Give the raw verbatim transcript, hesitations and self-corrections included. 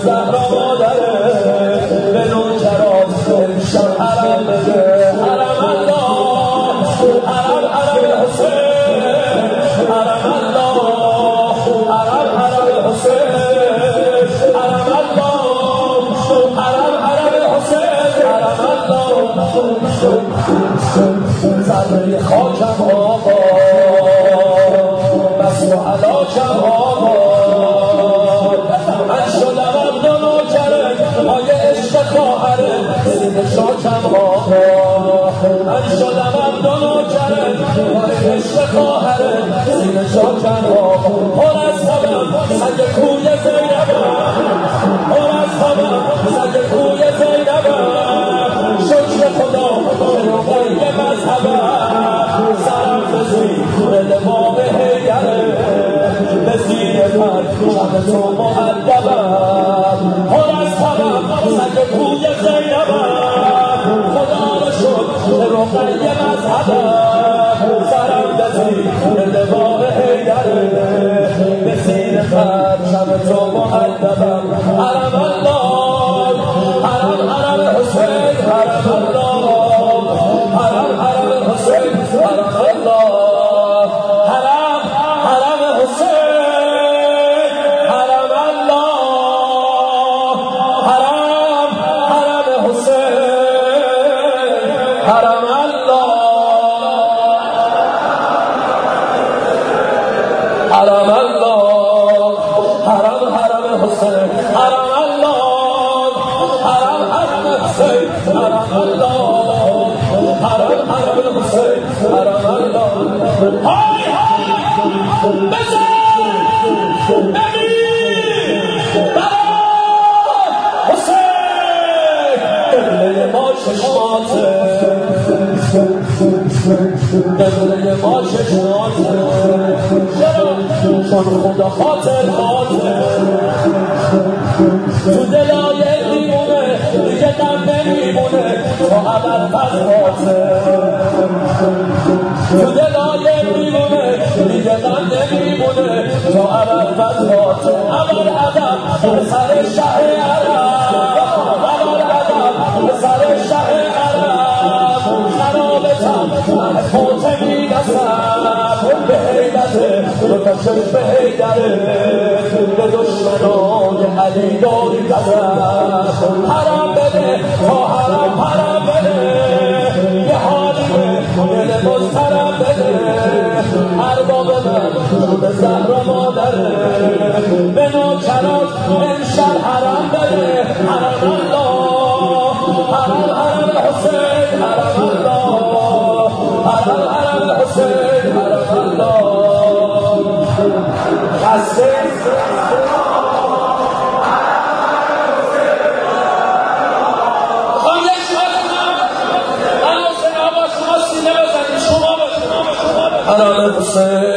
زهرا مادره به نوکرات امشب حرم بده حرم الله حرم حرم حسین حرم الله حرم حرم حسین حرم الله حرم حرم حسین حرم الله ذره خاکم آقا بس و علاکم آقا من شدم عبد و نوکره آیه عشق خواهره سینه شاکم آقا من شدم عبد و نوکره آیه عشق خواهره سینه شاکم آقا پر از خبم سگ کوی زینبم پر از خبم سگ کوی زینبم شکر خدا رقای مذهبم سرم فزی به لباب حیدره به زیر پر شب تو مؤدبم پر از خبم سگ کوی زینبم خدا رو شد رقای مذهبم سرم فزی به لباب حیدره به زیر پر شب تو مؤدبم حرم الله حرم حرم حسین حرم الله حرم حرم حسین حرم الله حرم حرم حسین حرم الله حرم حرم حسین حرم الله حرم الله حرم حرم حسین حرم الله حرم حرم حسین حرم الله حرم حرم حسین حرم الله های های بزن ببین برای حسین قبله ما چشماته قبله ما چشماته چون خدا خاطر خاطر تو دلای دیمونه دیگه دم نمیمونه تو عمل فضلاته تو دلای دیمونه دیگه دم نمیمونه تو عمل فضلاته عمل عدم به سر شه عرب عمل عدم به سر شه عرب خرابتم من فوتمی نسم به حیدته دو تا چشم به حیدره به دشمنان علی داری قدم حرم بده تا حرم حرم بده یه حالیه دل مضطرب بده ارباب من به زهرا مادره به نوکرات امشب حرم بده حرم الله حرم حرم حسین حرم الله حرم حرم حسین حرم الله خسته حرم حسین